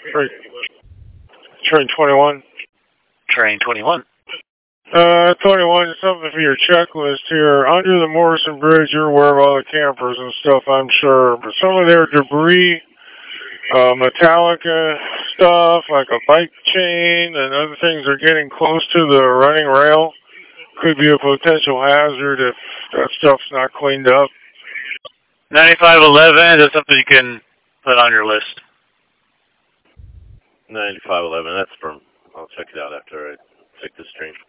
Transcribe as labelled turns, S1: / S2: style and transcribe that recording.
S1: Train, train 21.
S2: Train 21.
S1: 21, something for your checklist here. Under the Morrison Bridge, you're aware of all the campers and stuff, I'm sure. But some of their debris, Metallica stuff, like a bike chain and other things are getting close to the running rail. Could be a potential hazard if that stuff's not cleaned up.
S2: 9511, that's something you can put on your list.
S3: 9511, that's from, I'll check it out after I take this train.